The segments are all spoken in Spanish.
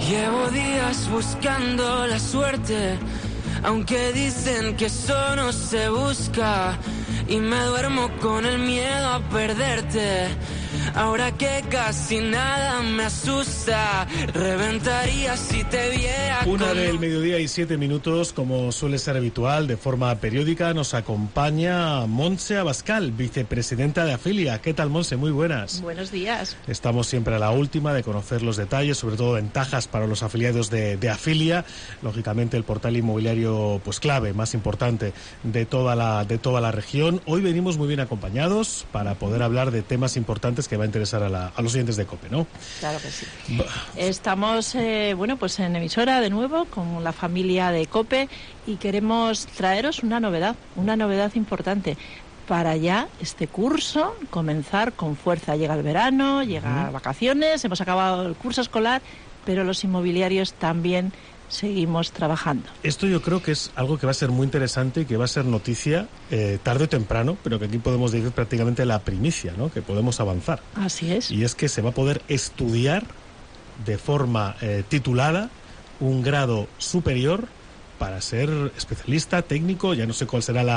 Llevo días buscando la suerte, aunque dicen que eso no se busca, y me duermo con el miedo a perderte. Ahora que casi nada me asusta, reventaría si te viera. 1:07 como suele ser habitual, de forma periódica, nos acompaña Montse Abascal, vicepresidenta de Afilia. ¿Qué tal, Montse? Muy buenas. Buenos días. Estamos siempre a la última de conocer los detalles, sobre todo ventajas para los afiliados de Afilia. Lógicamente el portal inmobiliario pues clave, más importante de toda la región. Hoy venimos muy bien acompañados para poder hablar de temas importantes que va a interesar a los oyentes de COPE, ¿no? Claro que sí. Estamos, pues en emisora de nuevo con la familia de COPE y queremos traeros una novedad importante para ya este curso comenzar con fuerza. Llega el verano, llega vacaciones, hemos acabado el curso escolar, pero los inmobiliarios también seguimos trabajando. Esto yo creo que es algo que va a ser muy interesante y que va a ser noticia tarde o temprano, pero que aquí podemos decir prácticamente la primicia, ¿no? Que podemos avanzar. Así es. Y es que se va a poder estudiar de forma titulada un grado superior para ser especialista, técnico, ya no sé cuál será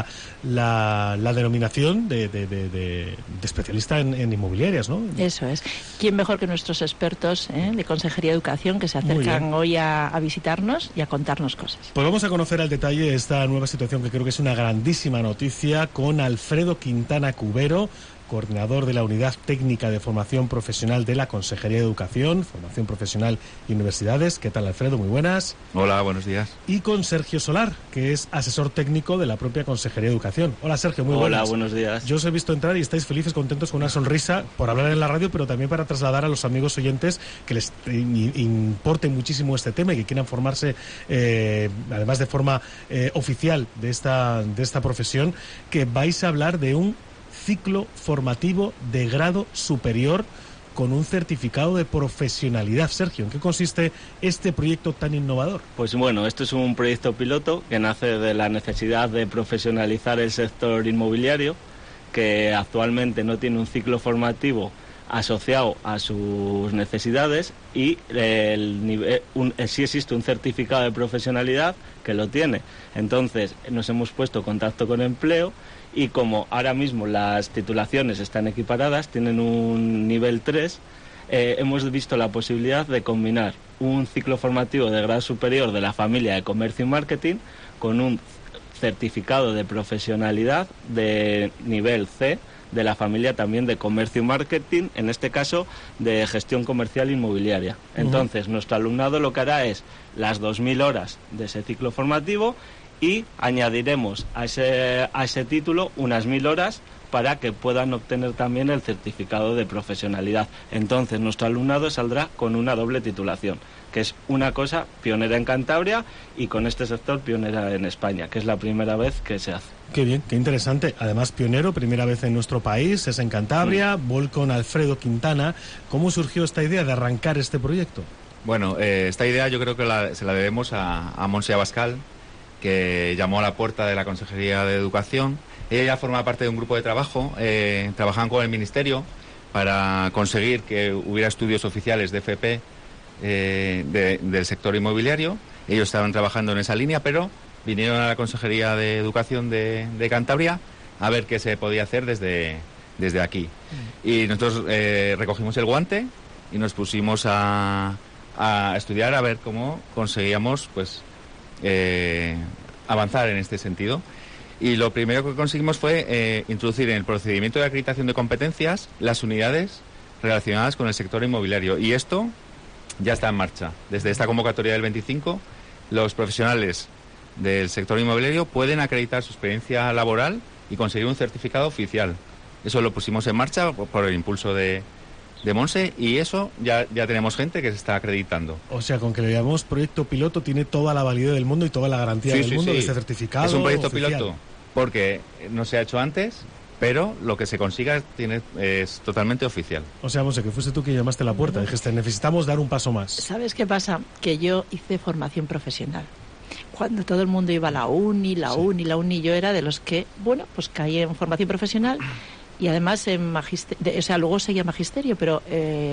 la denominación de especialista en inmobiliarias, ¿no? Eso es. ¿Quién mejor que nuestros expertos de Consejería de Educación que se acercan hoy a visitarnos y a contarnos cosas? Pues vamos a conocer al detalle esta nueva situación que creo que es una grandísima noticia con Alfredo Quintana Cubero, coordinador de la Unidad Técnica de Formación Profesional de la Consejería de Educación, Formación Profesional y Universidades. ¿Qué tal, Alfredo? Muy buenas. Hola, buenos días. Y con Sergio Solar, que es asesor técnico de la propia Consejería de Educación. Hola, Sergio, muy buenas. Hola, buenos días. Yo os he visto entrar y estáis felices, contentos, con una sonrisa por hablar en la radio, pero también para trasladar a los amigos oyentes que les importe muchísimo este tema y que quieran formarse, además de forma oficial de esta profesión, que vais a hablar de un ciclo formativo de grado superior con un certificado de profesionalidad. Sergio, ¿en qué consiste este proyecto tan innovador? Pues bueno, esto es un proyecto piloto que nace de la necesidad de profesionalizar el sector inmobiliario, que actualmente no tiene un ciclo formativo asociado a sus necesidades, y sí existe un certificado de profesionalidad que lo tiene. Entonces nos hemos puesto en contacto con empleo, y como ahora mismo las titulaciones están equiparadas, tienen un nivel 3, hemos visto la posibilidad de combinar un ciclo formativo de grado superior de la familia de Comercio y Marketing con un certificado de profesionalidad de nivel C de la familia también de Comercio y Marketing, en este caso de Gestión Comercial Inmobiliaria. Entonces, nuestro alumnado lo que hará es las 2.000 horas de ese ciclo formativo, y añadiremos a ese título unas 1.000 horas para que puedan obtener también el certificado de profesionalidad. Entonces, nuestro alumnado saldrá con una doble titulación, que es una cosa pionera en Cantabria y con este sector pionera en España, que es la primera vez que se hace. Qué bien, qué interesante. Además, pionero, primera vez en nuestro país, es en Cantabria. Voy con Alfredo Quintana. ¿Cómo surgió esta idea de arrancar este proyecto? Bueno, esta idea yo creo que se la debemos a Montse Abascal, que llamó a la puerta de la Consejería de Educación. Ella ya forma parte de un grupo de trabajo, trabajaban con el Ministerio para conseguir que hubiera estudios oficiales de FP del sector inmobiliario. Ellos estaban trabajando en esa línea, pero vinieron a la Consejería de Educación de Cantabria a ver qué se podía hacer desde aquí. Y nosotros recogimos el guante y nos pusimos a estudiar a ver cómo conseguíamos avanzar en este sentido. Y lo primero que conseguimos fue introducir en el procedimiento de acreditación de competencias las unidades relacionadas con el sector inmobiliario. Y esto ya está en marcha. Desde esta convocatoria del 25, los profesionales del sector inmobiliario pueden acreditar su experiencia laboral y conseguir un certificado oficial. Eso lo pusimos en marcha por el impulso de Montse, y eso ya tenemos gente que se está acreditando. O sea, con que le llamamos proyecto piloto, tiene toda la validez del mundo y toda la garantía del mundo de este certificado. Es un proyecto oficial. Piloto porque no se ha hecho antes, pero lo que se consiga es totalmente oficial. O sea, Montse, que fuiste tú que llamaste a la puerta, dijiste, necesitamos dar un paso más. ¿Sabes qué pasa? Que yo hice formación profesional. Cuando todo el mundo iba a la uni, yo era de los que, caí en formación profesional. y además en luego seguía magisterio, pero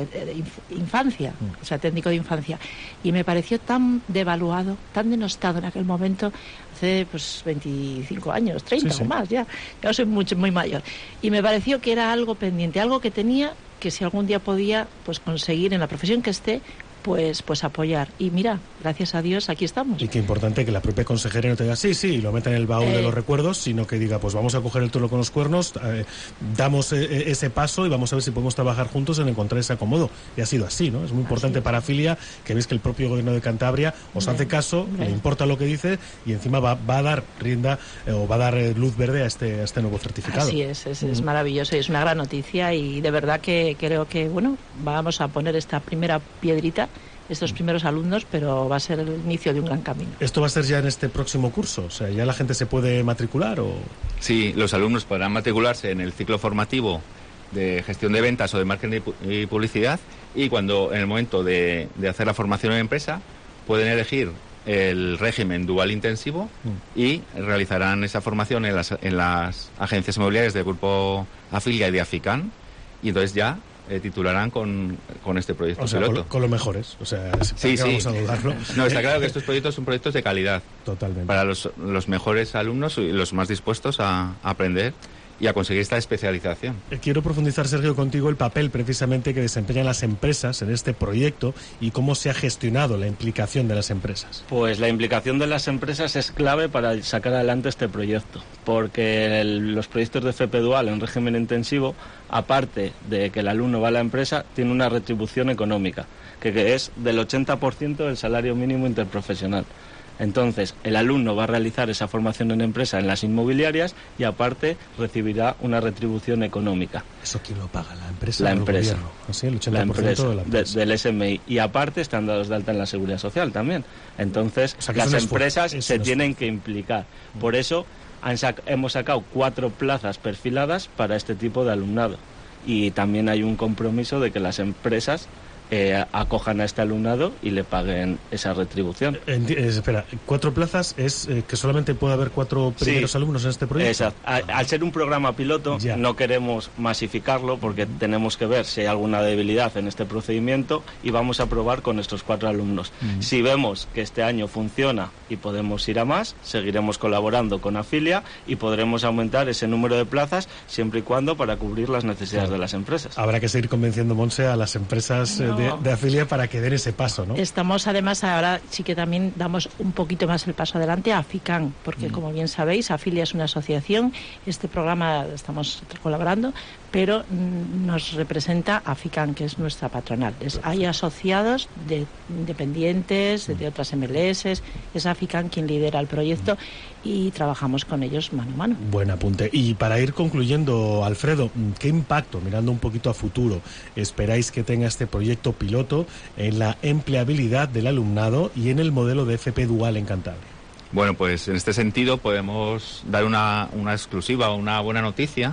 infancia, o sea, técnico de infancia. Y me pareció tan devaluado, tan denostado en aquel momento, hace pues 25 años, 30 o más, ya soy muy mayor. Y me pareció que era algo pendiente, algo que tenía que si algún día podía pues conseguir en la profesión que esté, pues apoyar. Y mira, gracias a Dios, aquí estamos. Y qué importante que la propia consejera no te diga sí, y lo meta en el baúl de los recuerdos, sino que diga, pues vamos a coger el toro con los cuernos, damos ese paso y vamos a ver si podemos trabajar juntos en encontrar ese acomodo. Y ha sido así, ¿no? Es muy importante para Afilia, que veis que el propio gobierno de Cantabria os hace caso, le importa lo que dice y encima va a dar rienda o va a dar luz verde a este nuevo certificado. Así es maravilloso y es una gran noticia y de verdad que creo que, bueno, vamos a poner esta primera piedrita, estos primeros alumnos, pero va a ser el inicio de un gran camino. ¿Esto va a ser ya en este próximo curso? O sea, ¿ya la gente se puede matricular o...? Sí, los alumnos podrán matricularse en el ciclo formativo de gestión de ventas o de marketing y publicidad y en el momento de hacer la formación en empresa pueden elegir el régimen dual intensivo y realizarán esa formación en las agencias inmobiliarias del Grupo Afilia y de Afican y entonces ya titularán con este proyecto piloto. Con los mejores, o sea, sí. Vamos a dudarlo. No, está claro que estos proyectos son proyectos de calidad. Totalmente. Para los mejores alumnos y los más dispuestos a aprender y a conseguir esta especialización. Quiero profundizar, Sergio, contigo el papel precisamente que desempeñan las empresas en este proyecto y cómo se ha gestionado la implicación de las empresas. Pues la implicación de las empresas es clave para sacar adelante este proyecto, porque los proyectos de FP Dual en régimen intensivo, aparte de que el alumno va a la empresa, tiene una retribución económica, que es del 80% del salario mínimo interprofesional. Entonces, el alumno va a realizar esa formación en empresa en las inmobiliarias y aparte recibirá una retribución económica. ¿Eso quién lo paga? ¿La empresa? La o empresa. El gobierno? ¿Así? ¿El 80% la empresa, de la empresa? del SMI. Y aparte están dados de alta en la Seguridad Social también. Entonces, o sea, que las empresas se tienen que implicar. Por eso hemos sacado 4 plazas perfiladas para este tipo de alumnado. Y también hay un compromiso de que las empresas acojan a este alumnado y le paguen esa retribución. Espera, 4 plazas es que solamente puede haber 4 primeros alumnos en este proyecto. Exacto. Al ser un programa piloto no queremos masificarlo porque tenemos que ver si hay alguna debilidad en este procedimiento y vamos a probar con estos 4 alumnos. Si vemos que este año funciona y podemos ir a más, seguiremos colaborando con Afilia y podremos aumentar ese número de plazas siempre y cuando para cubrir las necesidades de las empresas. Habrá que seguir convenciendo, Monse, a las empresas de Afilia para que den ese paso, ¿no? Estamos además ahora sí que también damos un poquito más el paso adelante a Afican, porque como bien sabéis, Afilia es una asociación, este programa estamos colaborando, pero nos representa Afican, que es nuestra patronal. Hay asociados de independientes, de otras MLS, es Afican quien lidera el proyecto y trabajamos con ellos mano a mano. Buen apunte. Y para ir concluyendo, Alfredo, ¿qué impacto, mirando un poquito a futuro, esperáis que tenga este proyecto piloto en la empleabilidad del alumnado y en el modelo de FP Dual en Cantabria? Bueno, pues en este sentido podemos dar una exclusiva, una buena noticia,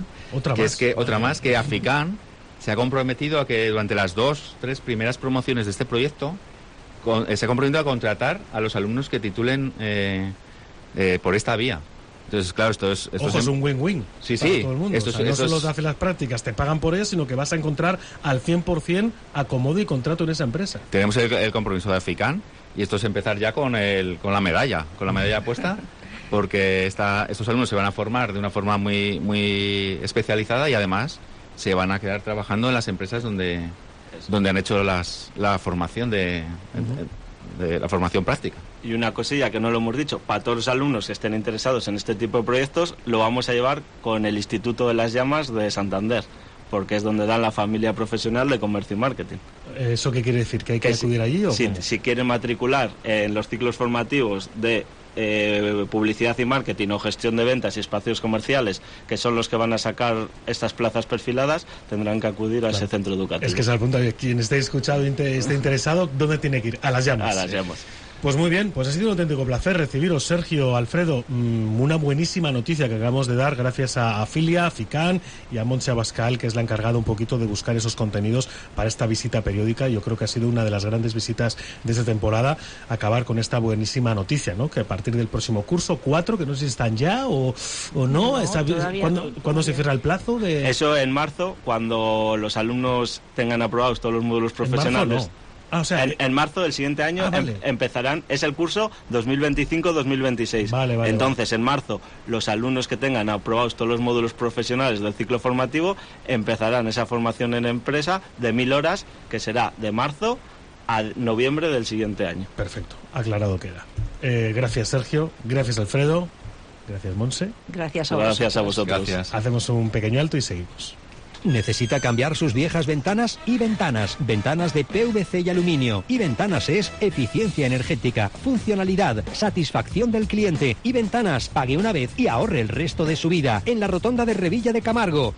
otra más, que Afican se ha comprometido a que durante las 2-3 primeras promociones de este proyecto se ha comprometido a contratar a los alumnos que titulen por esta vía. Entonces, claro, esto es un win-win para todo el mundo. No solo te hacen las prácticas, te pagan por ellas, sino que vas a encontrar al 100% acomodo y contrato en esa empresa. Tenemos el compromiso de Afican y esto es empezar ya con la medalla puesta, porque estos alumnos se van a formar de una forma muy, muy especializada y además se van a quedar trabajando en las empresas donde han hecho la formación de la formación práctica. Y una cosilla que no lo hemos dicho, para todos los alumnos que estén interesados en este tipo de proyectos, lo vamos a llevar con el Instituto de las Llamas de Santander, porque es donde dan la familia profesional de comercio y marketing. ¿Eso qué quiere decir? ¿Que hay que acudir allí o sí, si quieren matricular en los ciclos formativos de publicidad y marketing o gestión de ventas y espacios comerciales, que son los que van a sacar estas plazas perfiladas, tendrán que acudir a ese centro educativo. Es que es al punto de quien esté escuchado y esté interesado, ¿dónde tiene que ir? A las Llamas. A las Llamas. Pues muy bien, pues ha sido un auténtico placer recibiros, Sergio, Alfredo. Una buenísima noticia que acabamos de dar gracias a Filia, a FICAN y a Montse Abascal, que es la encargada un poquito de buscar esos contenidos para esta visita periódica. Yo creo que ha sido una de las grandes visitas de esta temporada, acabar con esta buenísima noticia, ¿no? Que a partir del próximo curso 4, que no sé si están ya o no, ¿cuándo se cierra el plazo? Eso en marzo, cuando los alumnos tengan aprobados todos los módulos profesionales. En marzo, no. En marzo del siguiente año empezarán, es el curso 2025-2026. Vale, entonces, en marzo, los alumnos que tengan aprobados todos los módulos profesionales del ciclo formativo empezarán esa formación en empresa de 1000 horas, que será de marzo a noviembre del siguiente año. Perfecto, aclarado queda. Gracias, Sergio. Gracias, Alfredo. Gracias, Monse. Gracias a vosotros. Gracias. Hacemos un pequeño alto y seguimos. ¿Necesita cambiar sus viejas ventanas? Y Ventanas de PVC y aluminio. Y Ventanas es eficiencia energética, funcionalidad, satisfacción del cliente. Y Ventanas, pague una vez y ahorre el resto de su vida. En la rotonda de Revilla de Camargo,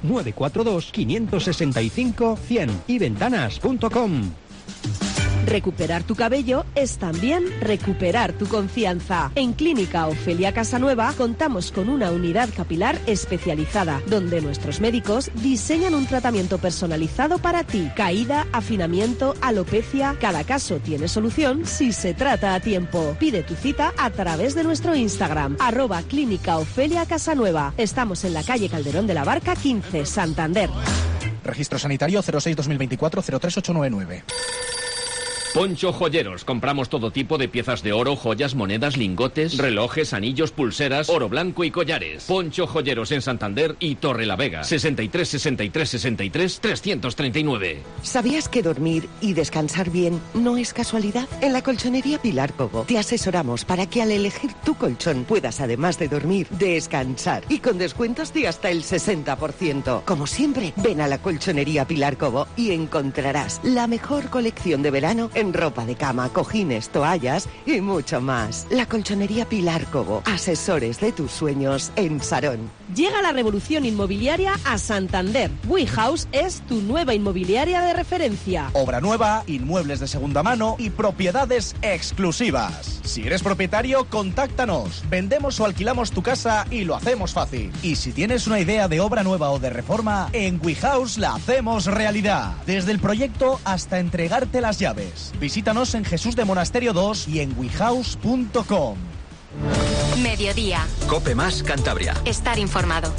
942-565-100. yventanas.com. Recuperar tu cabello es también recuperar tu confianza. En Clínica Ofelia Casanueva contamos con una unidad capilar especializada, donde nuestros médicos diseñan un tratamiento personalizado para ti. Caída, afinamiento, alopecia, cada caso tiene solución si se trata a tiempo. Pide tu cita a través de nuestro Instagram, @Clínica Ofelia Casanueva. Estamos en la calle Calderón de la Barca 15, Santander. Registro sanitario 06-2024-03899. Poncho Joyeros. Compramos todo tipo de piezas de oro, joyas, monedas, lingotes, relojes, anillos, pulseras, oro blanco y collares. Poncho Joyeros en Santander y Torrelavega. 63 63 63 339. ¿Sabías que dormir y descansar bien no es casualidad? En la colchonería Pilar Cobo te asesoramos para que al elegir tu colchón puedas, además de dormir, descansar. Y con descuentos de hasta el 60%. Como siempre, ven a la colchonería Pilar Cobo y encontrarás la mejor colección de verano en ropa de cama, cojines, toallas y mucho más. La colchonería Pilar Cobo, asesores de tus sueños en Sarón. Llega la revolución inmobiliaria a Santander. WeHouse es tu nueva inmobiliaria de referencia. Obra nueva, inmuebles de segunda mano y propiedades exclusivas. Si eres propietario, contáctanos. Vendemos o alquilamos tu casa y lo hacemos fácil. Y si tienes una idea de obra nueva o de reforma, en WeHouse la hacemos realidad. Desde el proyecto hasta entregarte las llaves. Visítanos en Jesús de Monasterio 2 y en wehouse.com. Mediodía. Cope Más Cantabria. Estar informado.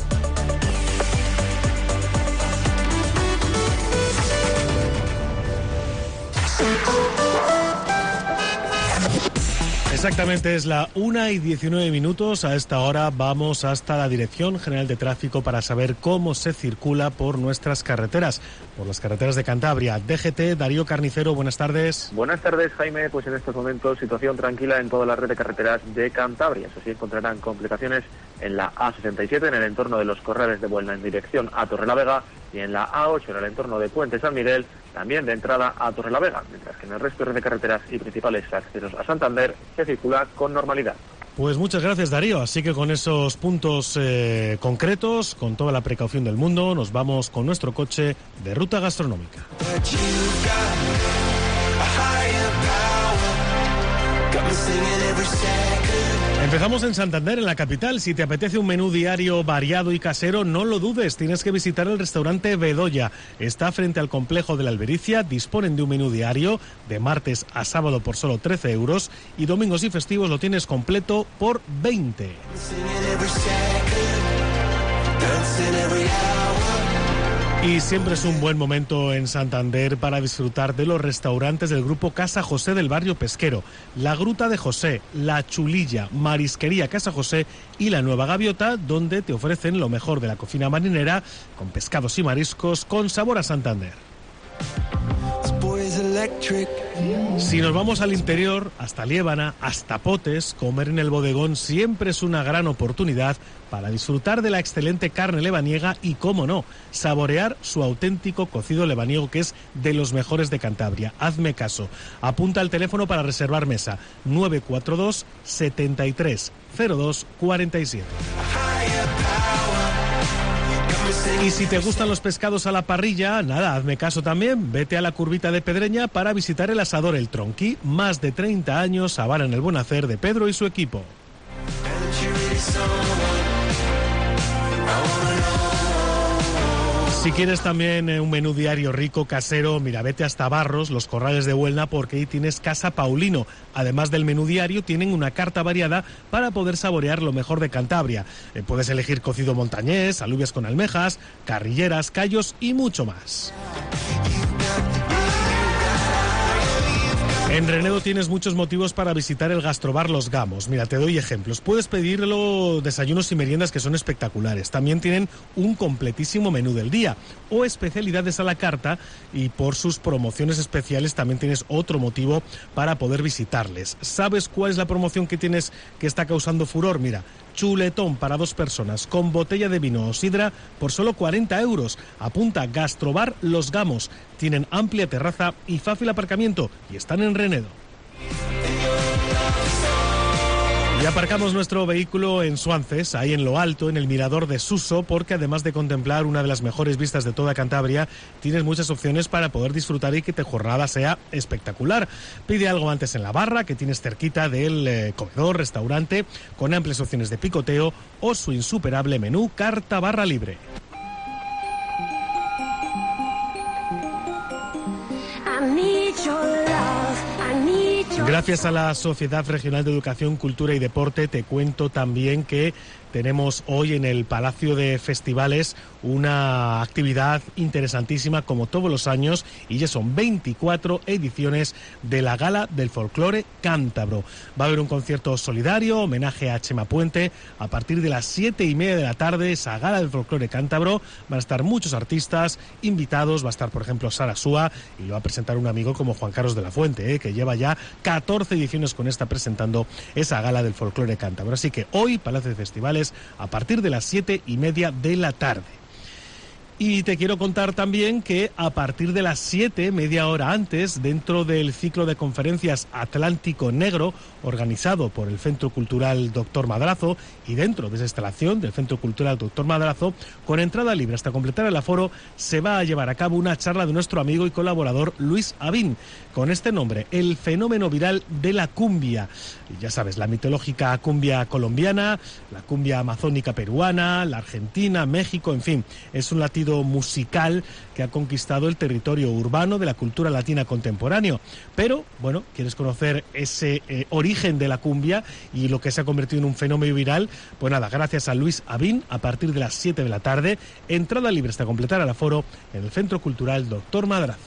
Exactamente, es la 1:19. A esta hora vamos hasta la Dirección General de Tráfico para saber cómo se circula por nuestras carreteras, por las carreteras de Cantabria. DGT, Darío Carnicero, buenas tardes. Buenas tardes, Jaime. Pues en estos momentos situación tranquila en toda la red de carreteras de Cantabria. Eso sí, encontrarán complicaciones en la A67 en el entorno de los Corrales de Buelna en dirección a Torrelavega y en la A8 en el entorno de Puente San Miguel, también de entrada a Torrelavega, mientras que en el resto de carreteras y principales accesos a Santander se circula con normalidad. Pues muchas gracias, Darío. Así que con esos puntos concretos, con toda la precaución del mundo, nos vamos con nuestro coche de ruta gastronómica. Empezamos en Santander, en la capital. Si te apetece un menú diario variado y casero, no lo dudes, tienes que visitar el restaurante Bedoya. Está frente al complejo de la Albericia, disponen de un menú diario de martes a sábado por solo 13 euros y domingos y festivos lo tienes completo por 20. Y siempre es un buen momento en Santander para disfrutar de los restaurantes del grupo Casa José del barrio Pesquero, La Gruta de José, La Chulilla, Marisquería Casa José y La Nueva Gaviota, donde te ofrecen lo mejor de la cocina marinera, con pescados y mariscos, con sabor a Santander. Si nos vamos al interior, hasta Liébana, hasta Potes, comer en el bodegón siempre es una gran oportunidad para disfrutar de la excelente carne lebaniega y, cómo no, saborear su auténtico cocido lebaniego, que es de los mejores de Cantabria. Hazme caso. Apunta el teléfono para reservar mesa: 942 73 02 47. Y si te gustan los pescados a la parrilla, nada, hazme caso también, vete a la Curvita de Pedreña para visitar el asador El Tronquí. Más de 30 años avalan el buen hacer de Pedro y su equipo. Si quieres también un menú diario rico, casero, mira, vete hasta Barros, Los Corrales de Buelna, porque ahí tienes Casa Paulino. Además del menú diario, tienen una carta variada para poder saborear lo mejor de Cantabria. Puedes elegir cocido montañés, alubias con almejas, carrilleras, callos y mucho más. En Renedo tienes muchos motivos para visitar el gastrobar Los Gamos. Mira, te doy ejemplos. Puedes pedirlo desayunos y meriendas que son espectaculares. También tienen un completísimo menú del día o especialidades a la carta, y por sus promociones especiales también tienes otro motivo para poder visitarles. ¿Sabes cuál es la promoción que tienes que está causando furor? Mira, chuletón para 2 personas con botella de vino o sidra por solo 40 euros. Apunta, Gastrobar Los Gamos. Tienen amplia terraza y fácil aparcamiento y están en Renedo. Y aparcamos nuestro vehículo en Suances, ahí en lo alto, en el mirador de Suso, porque además de contemplar una de las mejores vistas de toda Cantabria, tienes muchas opciones para poder disfrutar y que tu jornada sea espectacular. Pide algo antes en la barra, que tienes cerquita del comedor, restaurante, con amplias opciones de picoteo, o su insuperable menú carta barra libre. Gracias a la Sociedad Regional de Educación, Cultura y Deporte, te cuento también que tenemos hoy en el Palacio de Festivales una actividad interesantísima como todos los años, y ya son 24 ediciones de la Gala del Folclore Cántabro. Va a haber un concierto solidario, homenaje a Chema Puente, a partir de las 7:30 de la tarde, esa Gala del Folclore Cántabro. Van a estar muchos artistas invitados, va a estar por ejemplo Sara Súa, y lo va a presentar un amigo como Juan Carlos de la Fuente, que lleva ya 14 ediciones con esta presentando esa Gala del Folclore Cántabro. Así que hoy, Palacio de Festivales, a partir de las 7:30 de la tarde. Y te quiero contar también que a partir de las 7, media hora antes, dentro del ciclo de conferencias Atlántico Negro, organizado por el Centro Cultural Dr. Madrazo, y dentro de esa instalación del Centro Cultural Dr. Madrazo, con entrada libre hasta completar el aforo, se va a llevar a cabo una charla de nuestro amigo y colaborador Luis Avín, con este nombre, el fenómeno viral de la cumbia. Y ya sabes, la mitológica cumbia colombiana, la cumbia amazónica peruana, la argentina, México, en fin, es un latido musical que ha conquistado el territorio urbano de la cultura latina contemporáneo. Pero, bueno, ¿quieres conocer ese origen de la cumbia y lo que se ha convertido en un fenómeno viral? Pues nada, gracias a Luis Avín, a partir de las 7 de la tarde, entrada libre hasta completar el aforo en el Centro Cultural Dr. Madrazo.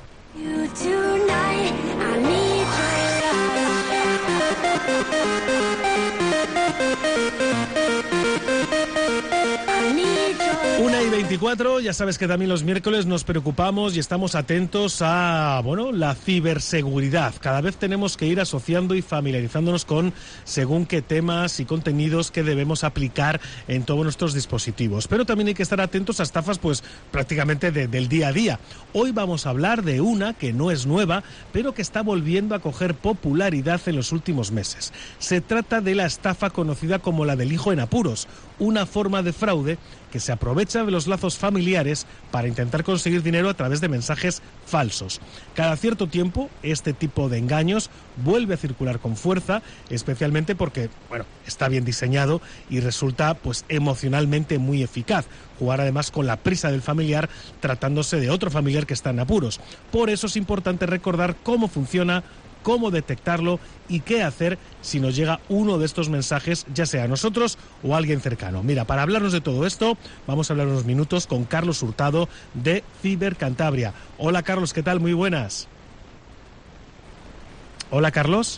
Una y 24, ya sabes que también los miércoles nos preocupamos y estamos atentos a, la ciberseguridad. Cada vez tenemos que ir asociando y familiarizándonos con según qué temas y contenidos que debemos aplicar en todos nuestros dispositivos. Pero también hay que estar atentos a estafas, pues prácticamente del día a día. Hoy vamos a hablar de una que no es nueva, pero que está volviendo a coger popularidad en los últimos meses. Se trata de la estafa conocida como la del hijo en apuros, una forma de fraude que se aprovecha de los lazos familiares para intentar conseguir dinero a través de mensajes falsos. Cada cierto tiempo, este tipo de engaños vuelve a circular con fuerza, especialmente porque, está bien diseñado y resulta, emocionalmente muy eficaz. Jugar además con la prisa del familiar, tratándose de otro familiar que está en apuros. Por eso es importante recordar cómo funciona, cómo detectarlo y qué hacer si nos llega uno de estos mensajes, ya sea a nosotros o a alguien cercano. Mira, para hablarnos de todo esto, vamos a hablar unos minutos con Carlos Hurtado de Ciber Cantabria. Hola Carlos, ¿qué tal? Muy buenas. Hola Carlos.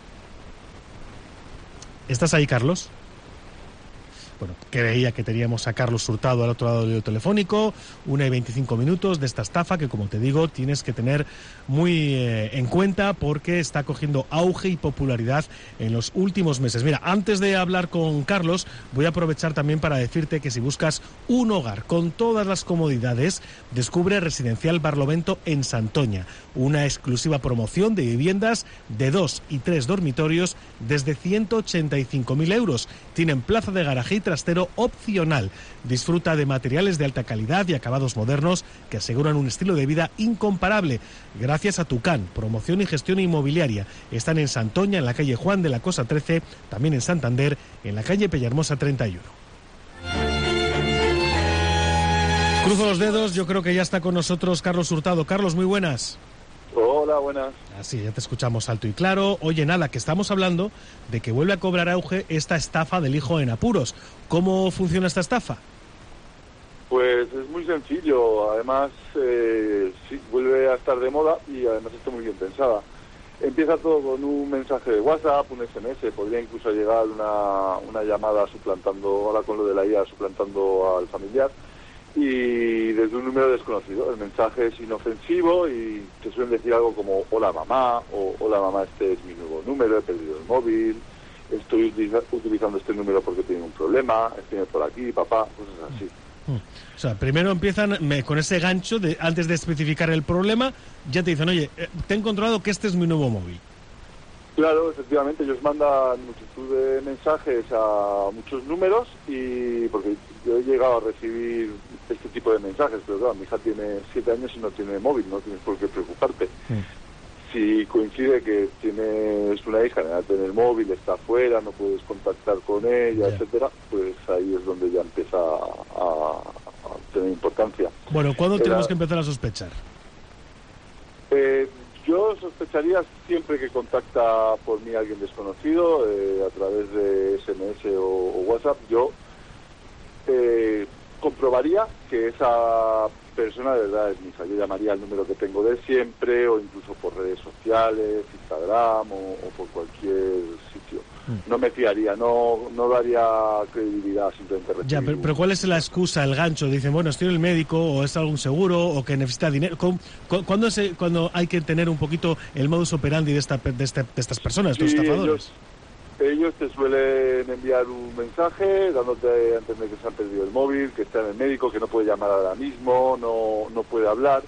¿Estás ahí, Carlos? Bueno, creía que teníamos a Carlos Hurtado al otro lado del telefónico. 1:25 de esta estafa que, como te digo, tienes que tener muy en cuenta porque está cogiendo auge y popularidad en los últimos meses. Mira, antes de hablar con Carlos, voy a aprovechar también para decirte que si buscas un hogar con todas las comodidades, descubre Residencial Barlovento en Santoña, una exclusiva promoción de viviendas de 2 y 3 dormitorios desde 185.000 euros. Tienen plaza de garaje y trastero opcional. Disfruta de materiales de alta calidad y acabados modernos que aseguran un estilo de vida incomparable. Gracias a Tucán, promoción y gestión inmobiliaria. Están en Santoña, en la calle Juan de la Cosa 13, también en Santander, en la calle Pellahermosa 31. Cruzo los dedos, yo creo que ya está con nosotros Carlos Hurtado. Carlos, muy buenas. Hola, buenas. Así, ya te escuchamos alto y claro. Oye, nada, que estamos hablando de que vuelve a cobrar auge esta estafa del hijo en apuros. ¿Cómo funciona esta estafa? Pues es muy sencillo, además sí, vuelve a estar de moda y además está muy bien pensada. Empieza todo con un mensaje de WhatsApp, un SMS, podría incluso llegar una llamada suplantando, ahora con lo de la IA, suplantando al familiar, y desde un número desconocido. El mensaje es inofensivo y te suelen decir algo como hola mamá, o hola mamá, este es mi nuevo número, he perdido el móvil, estoy utilizando este número porque tengo un problema, estoy por aquí, papá, cosas así. O sea, primero empiezan con ese gancho de antes de especificar el problema, ya te dicen, oye, te he encontrado que este es mi nuevo móvil. Claro, efectivamente, ellos mandan multitud de mensajes a muchos números y porque yo he llegado a recibir este tipo de mensajes, pero claro, mi hija tiene 7 años y no tiene móvil, no tienes por qué preocuparte. Si coincide que tienes una hija, en tener móvil, está afuera, no puedes contactar con ella, etcétera, pues ahí es donde ya empieza a tener importancia. Bueno, ¿cuándo tenemos que empezar a sospechar? Yo sospecharía siempre que contacta por mí alguien desconocido, a través de SMS o WhatsApp, yo comprobaría que esa persona de verdad es mi hija. Yo llamaría al número que tengo de siempre, o incluso por redes sociales, Instagram o por cualquier sitio. No me fiaría, no daría credibilidad simplemente. Ya, pero ¿cuál es la excusa, el gancho? Dicen, bueno, estoy en el médico, o es algún seguro, o que necesita dinero. ¿Cuándo hay que tener un poquito el modus operandi de estas personas, de estos estafadores? Ellos te suelen enviar un mensaje dándote a entender que se han perdido el móvil, que está en el médico, que no puede llamar ahora mismo, no puede hablar.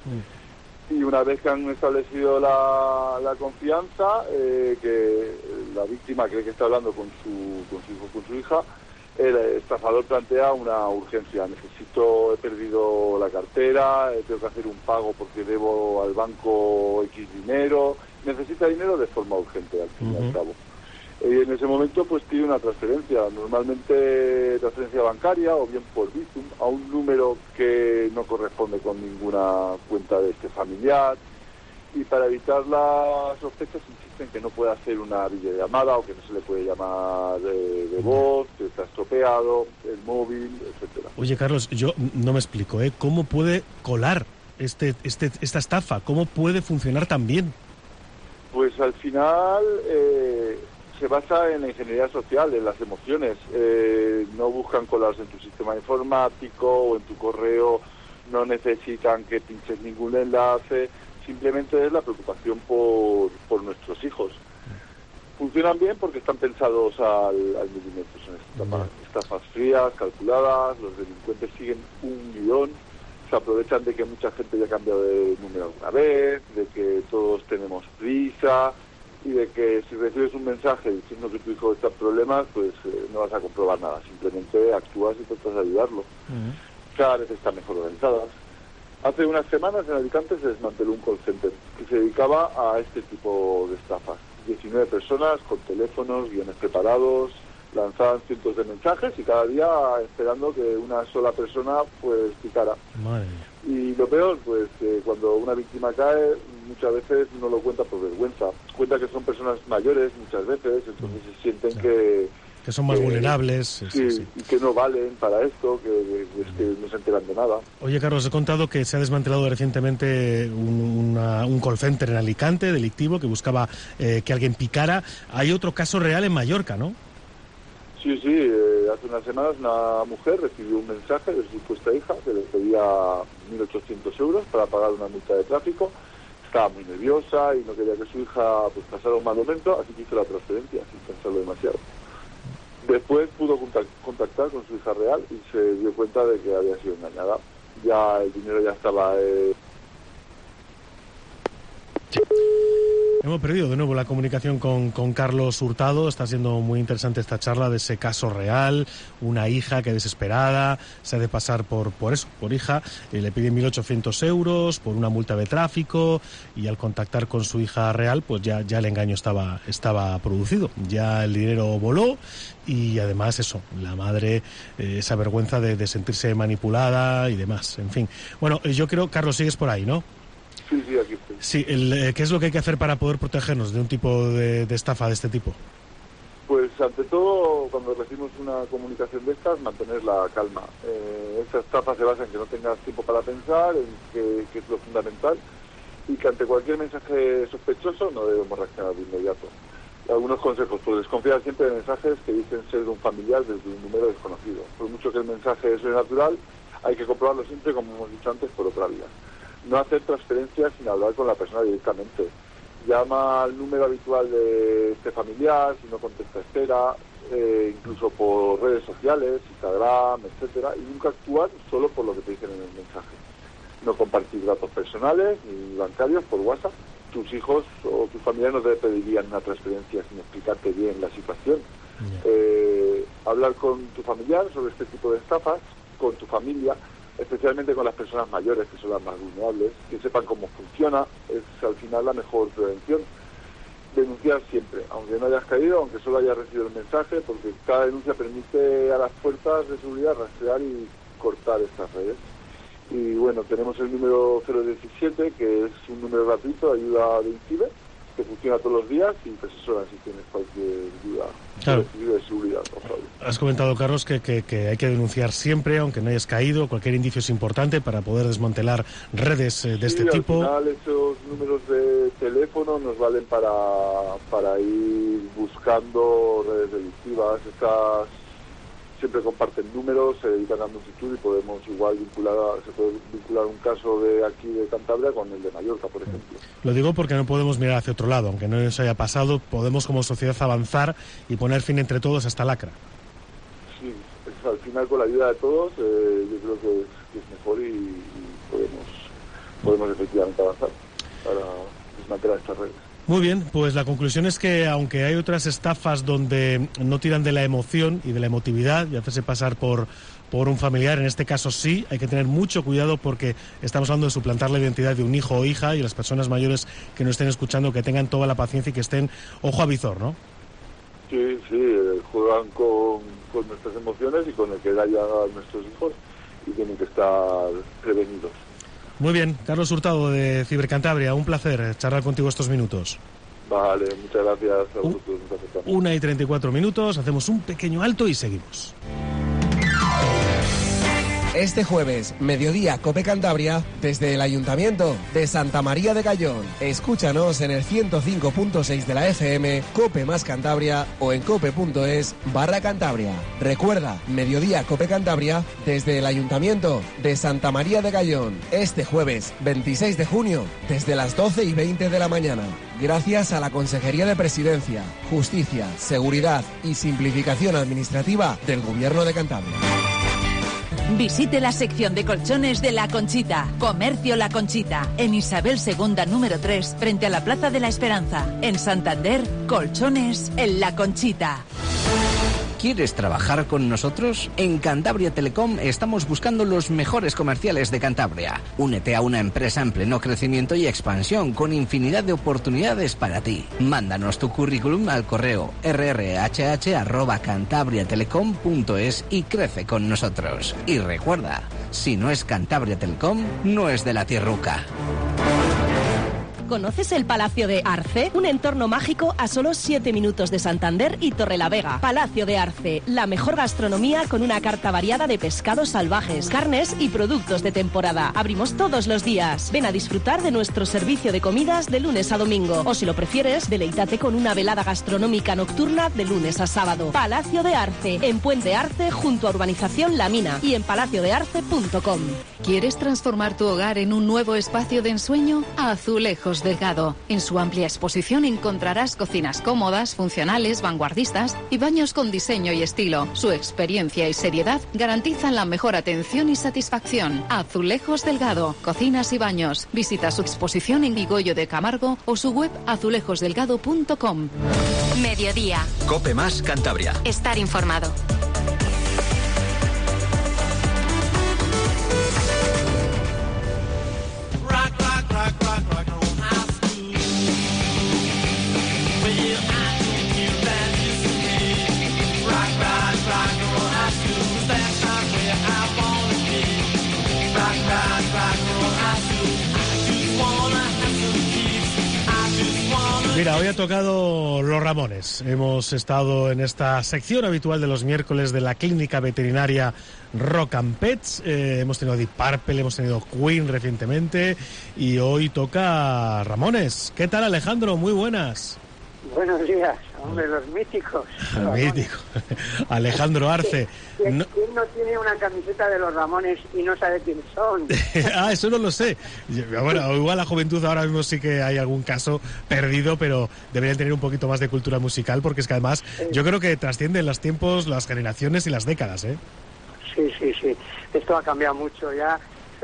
Y una vez que han establecido la confianza, que la víctima cree que está hablando con su hijo, con su hija, el estafador plantea una urgencia. He perdido la cartera, tengo que hacer un pago porque debo al banco X dinero. Necesita dinero de forma urgente, al fin y al cabo. Y en ese momento pues pide una transferencia, normalmente transferencia bancaria o bien por Bizum, a un número que no corresponde con ninguna cuenta de este familiar, y para evitar las sospechas insisten que no puede hacer una videollamada o que no se le puede llamar de voz, que está estropeado, el móvil, etcétera. Oye, Carlos, yo no me explico, ¿cómo puede colar esta estafa? ¿Cómo puede funcionar tan bien? Pues al final se basa en la ingeniería social, en las emociones. No buscan colarse en tu sistema informático o en tu correo, no necesitan que pinches ningún enlace, simplemente es la preocupación por nuestros hijos. Funcionan bien porque están pensados al milímetro, son estafas frías, calculadas, los delincuentes siguen un guión, se aprovechan de que mucha gente ya ha cambiado de número alguna vez, de que todos tenemos prisa, y de que si recibes un mensaje diciendo que tu hijo está en problemas, pues no vas a comprobar nada, simplemente actúas y tratas de ayudarlo. Cada vez están mejor organizadas. Hace unas semanas en Alicante se desmanteló un call center que se dedicaba a este tipo de estafas. 19 personas con teléfonos, guiones preparados, lanzaban cientos de mensajes y cada día esperando que una sola persona pues picara. Madre mía. Y lo peor, pues cuando una víctima cae, muchas veces no lo cuenta por vergüenza. Cuenta que son personas mayores muchas veces, entonces se sienten que son más vulnerables. Sí, y que no valen para esto, que no se enteran de nada. Oye, Carlos, he contado que se ha desmantelado recientemente un call center en Alicante, delictivo, que buscaba que alguien picara. Hay otro caso real en Mallorca, ¿no? Sí, hace unas semanas una mujer recibió un mensaje de su supuesta hija que le pedía 1.800 euros para pagar una multa de tráfico. Estaba muy nerviosa y no quería que su hija pues pasara un mal momento, así que hizo la transferencia sin pensarlo demasiado. Después pudo contactar con su hija real y se dio cuenta de que había sido engañada. Ya el dinero ya estaba... Hemos perdido de nuevo la comunicación con Carlos Hurtado. Está siendo muy interesante esta charla de ese caso real. Una hija que desesperada se ha de pasar por hija. Le piden 1.800 euros por una multa de tráfico y al contactar con su hija real, pues ya el engaño estaba producido. Ya el dinero voló y además la madre, esa vergüenza de sentirse manipulada y demás. En fin. Bueno, yo creo, Carlos, sigues por ahí, ¿no? Sí, aquí estoy. Sí, ¿qué es lo que hay que hacer para poder protegernos de un tipo de estafa de este tipo? Pues ante todo, cuando recibimos una comunicación de estas, mantener la calma. Esta estafa se basa en que no tengas tiempo para pensar, en que es lo fundamental, y que ante cualquier mensaje sospechoso no debemos reaccionar de inmediato. Algunos consejos, pues desconfiar siempre de mensajes que dicen ser de un familiar desde un número desconocido. Por mucho que el mensaje sea natural, hay que comprobarlo siempre, como hemos dicho antes, por otra vía. No hacer transferencias sin hablar con la persona directamente. Llama al número habitual de este familiar, si no contesta espera, incluso por redes sociales, Instagram, etcétera, y nunca actuar solo por lo que te dicen en el mensaje. No compartir datos personales ni bancarios por WhatsApp. Tus hijos o tus familiares no te pedirían una transferencia sin explicarte bien la situación. Hablar con tu familiar sobre este tipo de estafas, con tu familia, especialmente con las personas mayores, que son las más vulnerables, que sepan cómo funciona, es al final la mejor prevención. Denunciar siempre, aunque no hayas caído, aunque solo hayas recibido el mensaje, porque cada denuncia permite a las fuerzas de seguridad rastrear y cortar estas redes. Y bueno, tenemos el número 017, que es un número gratuito de ayuda de INCIBE, que funciona todos los días y te asesoran si tienes cualquier duda. Claro. De seguridad. Has comentado, Carlos, que hay que denunciar siempre, aunque no hayas caído. Cualquier indicio es importante para poder desmantelar redes de este tipo. Al final, esos números de teléfono nos valen para ir buscando redes delictivas. Estas siempre comparten números, se dedican a multitud y podemos igual se puede vincular un caso de aquí de Cantabria con el de Mallorca, por ejemplo. Lo digo porque no podemos mirar hacia otro lado, aunque no nos haya pasado, podemos como sociedad avanzar y poner fin entre todos a esta lacra. Sí, al final con la ayuda de todos yo creo que es mejor y podemos efectivamente avanzar para desmantelar estas redes. Muy bien, pues la conclusión es que aunque hay otras estafas donde no tiran de la emoción y de la emotividad y hacerse pasar por un familiar, en este caso sí, hay que tener mucho cuidado porque estamos hablando de suplantar la identidad de un hijo o hija, y las personas mayores que nos estén escuchando que tengan toda la paciencia y que estén ojo a visor, ¿no? Sí, juegan con nuestras emociones y con el que haya a nuestros hijos y tienen que estar prevenidos. Muy bien, Carlos Hurtado de Cibercantabria, un placer charlar contigo estos minutos. Vale, muchas gracias a vosotros. 1:34, hacemos un pequeño alto y seguimos. Este jueves, mediodía, COPE Cantabria, desde el Ayuntamiento de Santa María de Gallón. Escúchanos en el 105.6 de la FM, COPE más Cantabria o en cope.es/Cantabria. Recuerda, mediodía, COPE Cantabria, desde el Ayuntamiento de Santa María de Gallón. Este jueves, 26 de junio, desde las 12:20 de la mañana. Gracias a la Consejería de Presidencia, Justicia, Seguridad y Simplificación Administrativa del Gobierno de Cantabria. Visite la sección de colchones de La Conchita. Comercio La Conchita. En Isabel II, número 3, frente a la Plaza de la Esperanza. En Santander, colchones en La Conchita. ¿Quieres trabajar con nosotros? En Cantabria Telecom estamos buscando los mejores comerciales de Cantabria. Únete a una empresa en pleno crecimiento y expansión con infinidad de oportunidades para ti. Mándanos tu currículum al correo rrhh@cantabriatelecom.es y crece con nosotros. Y recuerda, si no es Cantabria Telecom, no es de la tierruca. ¿Conoces el Palacio de Arce? Un entorno mágico a solo 7 minutos de Santander y Torrelavega. Palacio de Arce, la mejor gastronomía con una carta variada de pescados salvajes, carnes y productos de temporada. Abrimos todos los días. Ven a disfrutar de nuestro servicio de comidas de lunes a domingo. O si lo prefieres, deleítate con una velada gastronómica nocturna de lunes a sábado. Palacio de Arce, en Puente Arce, junto a Urbanización La Mina y en palaciodearce.com. ¿Quieres transformar tu hogar en un nuevo espacio de ensueño? Azulejos Azulejos Delgado. En su amplia exposición encontrarás cocinas cómodas, funcionales, vanguardistas y baños con diseño y estilo. Su experiencia y seriedad garantizan la mejor atención y satisfacción. Azulejos Delgado, cocinas y baños. Visita su exposición en Vigoyo de Camargo o su web azulejosdelgado.com. Mediodía. Cope Más Cantabria. Estar informado. Mira, hoy ha tocado Los Ramones. Hemos estado en esta sección habitual de los miércoles de la clínica veterinaria Rock and Pets. Hemos tenido Deep Purple, hemos tenido Queen recientemente y hoy toca Ramones. ¿Qué tal, Alejandro? Muy buenas. Buenos días, hombre, los míticos. Mítico. Alejandro Arce. ¿Quién no tiene una camiseta de los Ramones y no sabe quiénes son? Eso no lo sé. Bueno, igual la juventud ahora mismo sí que hay algún caso perdido, pero deberían tener un poquito más de cultura musical, porque es que además yo creo que trascienden los tiempos, las generaciones y las décadas, ¿eh? Sí. Esto ha cambiado mucho ya.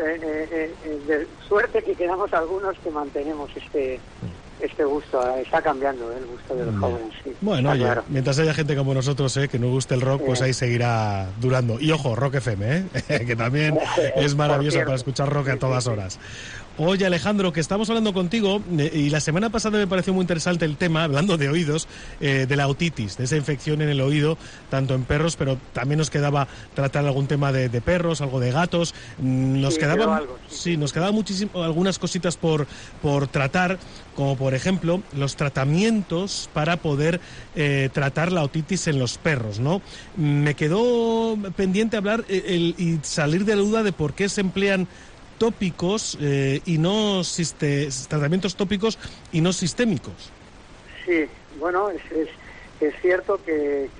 De suerte que quedamos algunos que mantenemos este gusto. Está cambiando el gusto de los jóvenes, sí. Bueno, oye, claro. Mientras haya gente como nosotros que nos guste el rock, pues ahí seguirá durando. Y ojo, Rock FM, que también es maravilloso para escuchar rock a todas horas. Oye, Alejandro, que estamos hablando contigo, y la semana pasada me pareció muy interesante el tema, hablando de oídos, de la otitis, de esa infección en el oído, tanto en perros, pero también nos quedaba tratar algún tema de perros, algo de gatos. Nos quedaban muchísimo, algunas cositas por tratar, como por ejemplo los tratamientos para poder tratar la otitis en los perros, ¿no? Me quedó pendiente hablar y salir de la duda de por qué se emplean tópicos y no tratamientos tópicos y no sistémicos. Sí, bueno, es cierto que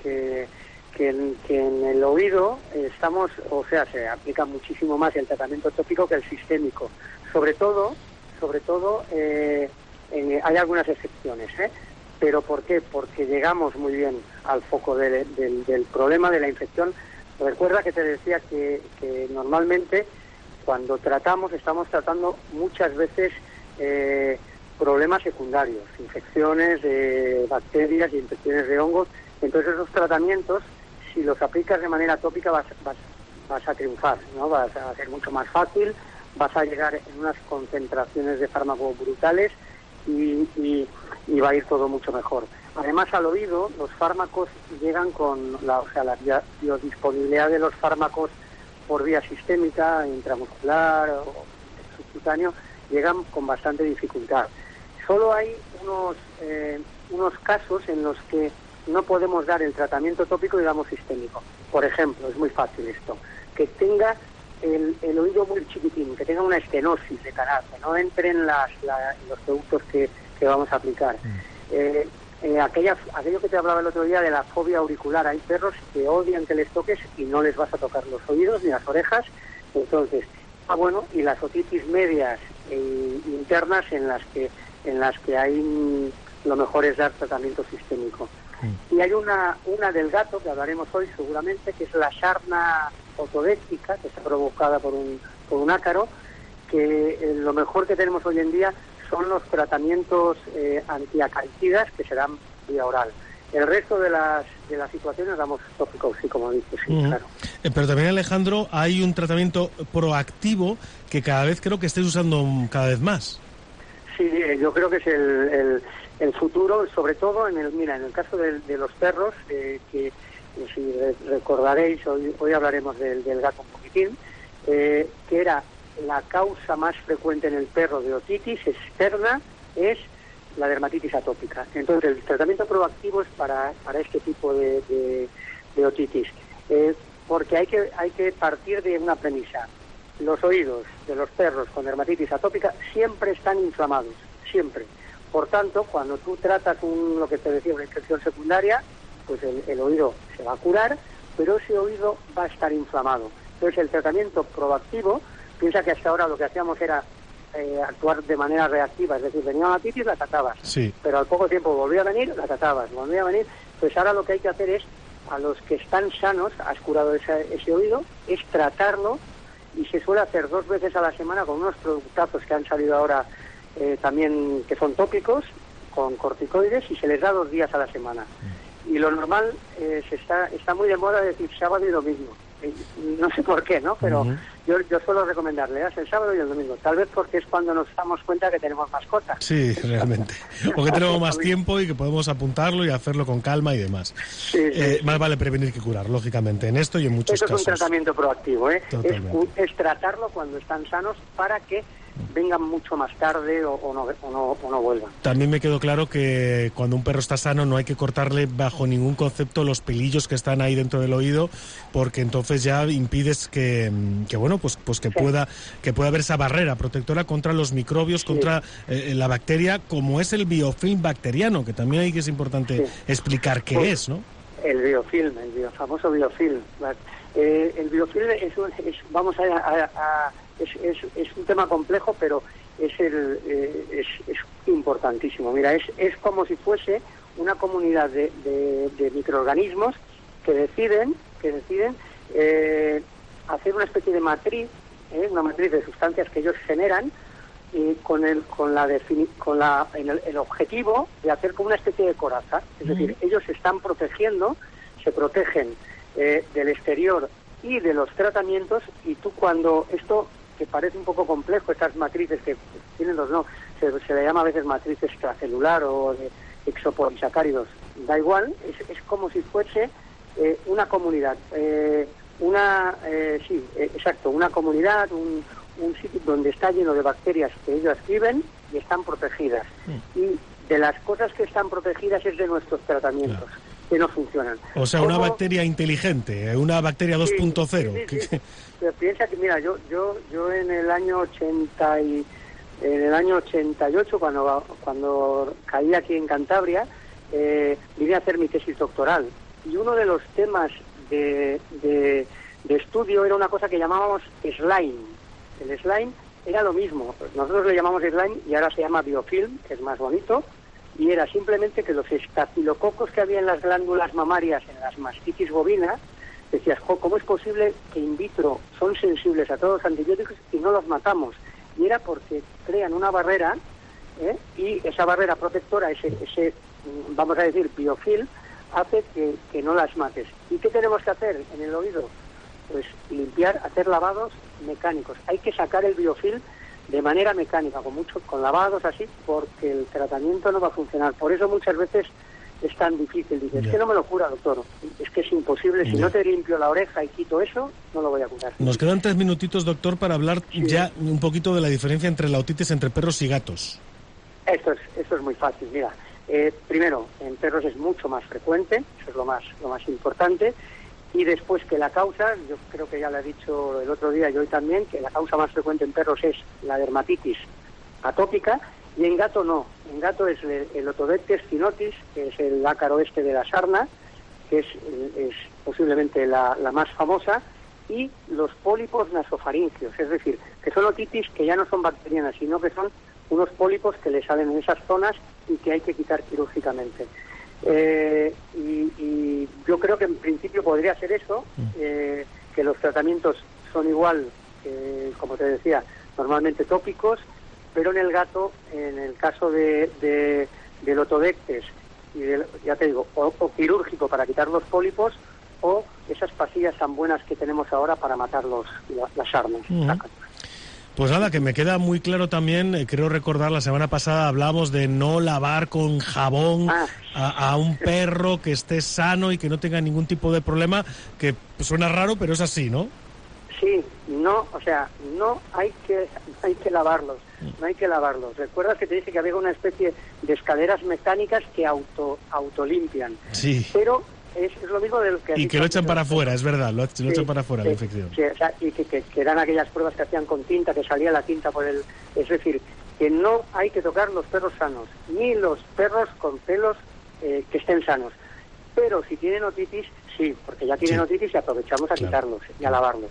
en el oído se aplica muchísimo más el tratamiento tópico que el sistémico. Sobre todo hay algunas excepciones, pero ¿por qué? Porque llegamos muy bien al foco del problema de la infección. Recuerda que te decía que normalmente cuando estamos tratando muchas veces problemas secundarios, infecciones de bacterias y infecciones de hongos. Entonces esos tratamientos, si los aplicas de manera tópica, vas a triunfar, ¿no? Vas a ser mucho más fácil, vas a llegar en unas concentraciones de fármaco brutales y va a ir todo mucho mejor. Además, al oído, los fármacos llegan con la biodisponibilidad de los fármacos por vía sistémica, intramuscular o subcutáneo, llegan con bastante dificultad. Solo hay unos casos en los que no podemos dar el tratamiento tópico, digamos, sistémico. Por ejemplo, es muy fácil esto, que tenga el oído muy chiquitín, que tenga una estenosis de canal, que no entren los productos que vamos a aplicar. Aquello que te hablaba el otro día de la fobia auricular, hay perros que odian que les toques y no les vas a tocar los oídos ni las orejas. Entonces, y las otitis medias e internas en las que hay lo mejor es dar tratamiento sistémico. Y hay una del gato que hablaremos hoy seguramente, que es la sarna otodéctica, que está provocada por un ácaro, que lo mejor que tenemos hoy en día son los tratamientos antiacaricidas que se dan vía oral. El resto de las situaciones damos tópicos, sí, como dices, sí, claro. Pero también, Alejandro, hay un tratamiento proactivo que cada vez creo que estáis usando cada vez más. Sí, yo creo que es el futuro, sobre todo en el caso de los perros, que si recordaréis, hoy hablaremos del gato un poquitín, que era la causa más frecuente en el perro de otitis externa, es la dermatitis atópica. Entonces, el tratamiento proactivo es para este tipo de otitis, porque hay que partir de una premisa. Los oídos de los perros con dermatitis atópica siempre están inflamados, siempre. Por tanto, cuando tú tratas lo que te decía, una infección secundaria, pues el oído se va a curar, pero ese oído va a estar inflamado. Entonces, el tratamiento proactivo, piensa que hasta ahora lo que hacíamos era actuar de manera reactiva, es decir, venía una otitis, la tratabas, sí. Pero al poco tiempo volvía a venir, la tratabas, volvía a venir. Pues ahora lo que hay que hacer es, a los que están sanos, has curado ese oído, es tratarlo, y se suele hacer 2 veces a la semana con unos productazos que han salido ahora también, que son tópicos, con corticoides, y se les da 2 días a la semana. Y lo normal está muy de moda decir sábado y domingo. No sé por qué, ¿no? Pero yo suelo recomendarle el sábado y el domingo. Tal vez porque es cuando nos damos cuenta que tenemos más cosas. Sí, realmente. O que tenemos más tiempo y que podemos apuntarlo y hacerlo con calma y demás. Sí. Más vale prevenir que curar, lógicamente, en esto y en muchos casos. Eso es un tratamiento proactivo, ¿eh? Es tratarlo cuando están sanos para que vengan mucho más tarde o no vuelvan. También me quedó claro que cuando un perro está sano no hay que cortarle bajo ningún concepto los pelillos que están ahí dentro del oído, porque entonces ya impides que pueda haber esa barrera protectora contra los microbios, contra la bacteria, como es el biofilm bacteriano, que también hay que es importante explicar qué es, ¿no? El biofilm, famoso biofilm. El biofilm es un tema complejo, pero es importantísimo. Mira, es como si fuese una comunidad de microorganismos que deciden hacer una especie de matriz, una matriz de sustancias que ellos generan, con el objetivo de hacer como una especie de coraza. Es decir, ellos se están protegiendo, se protegen del exterior y de los tratamientos, y tú cuando esto, que parece un poco complejo, estas matrices que tienen se le llama a veces matriz extracelular o de exopolisacáridos, da igual, es como si fuese una comunidad, una comunidad, un sitio donde está lleno de bacterias que ellos viven y están protegidas. Y de las cosas que están protegidas es de nuestros tratamientos. Claro. Que no funcionan. O sea, una bacteria inteligente, una bacteria 2.0. Sí. Pero piensa que, mira, yo en el año 88, cuando caí aquí en Cantabria, vine a hacer mi tesis doctoral. Y uno de los temas de estudio era una cosa que llamábamos slime. El slime era lo mismo. Nosotros le llamamos slime y ahora se llama biofilm, que es más bonito. Y era simplemente que los estafilococos que había en las glándulas mamarias, en las mastitis bovinas, decías, ¿cómo es posible que in vitro son sensibles a todos los antibióticos y no los matamos? Y era porque crean una barrera, y esa barrera protectora, ese vamos a decir, biofilm, hace que no las mates. ¿Y qué tenemos que hacer en el oído? Pues limpiar, hacer lavados mecánicos. Hay que sacar el biofilm de manera mecánica, con lavados así, porque el tratamiento no va a funcionar. Por eso muchas veces es tan difícil. Dices, es que no me lo cura, doctor. Es que es imposible. Si no te limpio la oreja y quito eso, no lo voy a curar. Nos quedan 3 minutitos, doctor, para hablar ya un poquito de la diferencia entre la otitis entre perros y gatos. Esto es muy fácil. Mira, primero, en perros es mucho más frecuente, eso es lo más importante. Y después que la causa, yo creo que ya lo he dicho el otro día y hoy también, que la causa más frecuente en perros es la dermatitis atópica, y en gato no. En gato es el Otodectes cinotis, que es el ácaro de la sarna, que es posiblemente la más famosa, y los pólipos nasofaringios, es decir, que son otitis que ya no son bacterianas, sino que son unos pólipos que le salen en esas zonas y que hay que quitar quirúrgicamente. Y yo creo que en principio podría ser eso, que los tratamientos son igual, como te decía, normalmente tópicos, pero en el gato, en el caso del Otodectes, y ya te digo, o quirúrgico para quitar los pólipos, o esas pastillas tan buenas que tenemos ahora para matar las sarnas. Pues nada, que me queda muy claro también, creo recordar, la semana pasada hablamos de no lavar con jabón a un perro que esté sano y que no tenga ningún tipo de problema, que suena raro, pero es así, ¿no? Sí, no hay que lavarlos, no hay que lavarlos. ¿Recuerdas que te dije que había una especie de escaleras mecánicas que autolimpian? Sí. Pero es lo mismo del que... Y que lo echan para afuera, es verdad, lo echan para afuera la infección. Sí, o sea, y que eran aquellas pruebas que hacían con tinta, que salía la tinta por el... Es decir, que no hay que tocar los perros sanos, ni los perros con pelos que estén sanos. Pero si tienen otitis, sí, porque ya tienen otitis y aprovechamos a quitarlos y a lavarlos.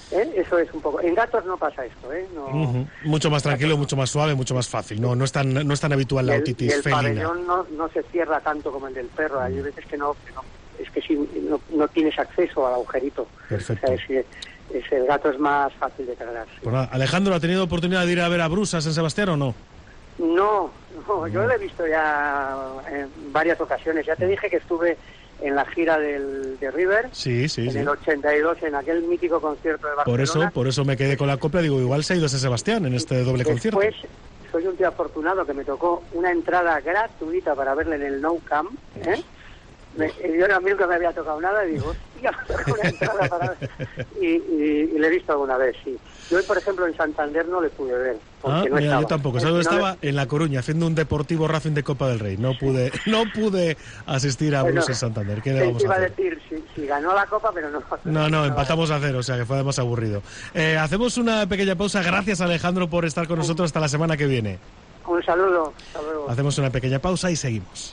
Eso es un poco. En gatos no pasa esto, no. Mucho más tranquilo, mucho más suave, mucho más fácil. No es tan habitual la otitis felina. El pabellón no se cierra tanto como el del perro. Hay veces que no es que si no tienes acceso al agujerito. Perfecto. O sea, el gato es más fácil de cargar. Sí. Pues nada, Alejandro, ¿ha tenido oportunidad de ir a ver a Brusa San Sebastián o no? No, yo lo he visto ya en varias ocasiones. Ya te dije que estuve en la gira de River, sí. En el 82, en aquel mítico concierto de Barcelona. Por eso me quedé con la copla, digo, igual se ha ido a San Sebastián en este doble concierto. Después, soy un tío afortunado que me tocó una entrada gratuita para verle en el Nou Camp, yo a mí nunca me había tocado nada y digo, hostia, me tocó una entrada para ver. Y le he visto alguna vez, sí. Yo, por ejemplo, en Santander no le pude ver. Porque no estaba. Yo tampoco. Estaba en La Coruña haciendo un Deportivo Racing de Copa del Rey. No pude asistir a Brusa en Santander. ¿Qué le vamos a hacer? Decir, si ganó la Copa, pero no. No, empatamos a 0, o sea que fue además aburrido. Hacemos una pequeña pausa. Gracias, Alejandro, por estar con nosotros hasta la semana que viene. Un saludo. Hasta luego. Hacemos una pequeña pausa y seguimos.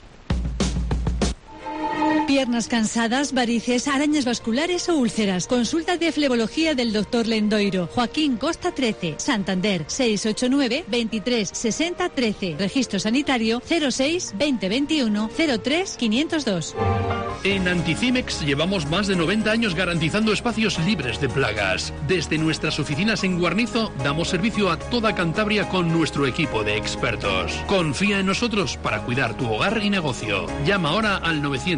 Piernas cansadas, varices, arañas vasculares o úlceras. Consulta de flebología del Dr. Lendoiro. Joaquín Costa 13, Santander, 689 23 60 13. Registro sanitario 06 2021 03 502. En Anticimex llevamos más de 90 años garantizando espacios libres de plagas. Desde nuestras oficinas en Guarnizo damos servicio a toda Cantabria con nuestro equipo de expertos. Confía en nosotros para cuidar tu hogar y negocio. Llama ahora al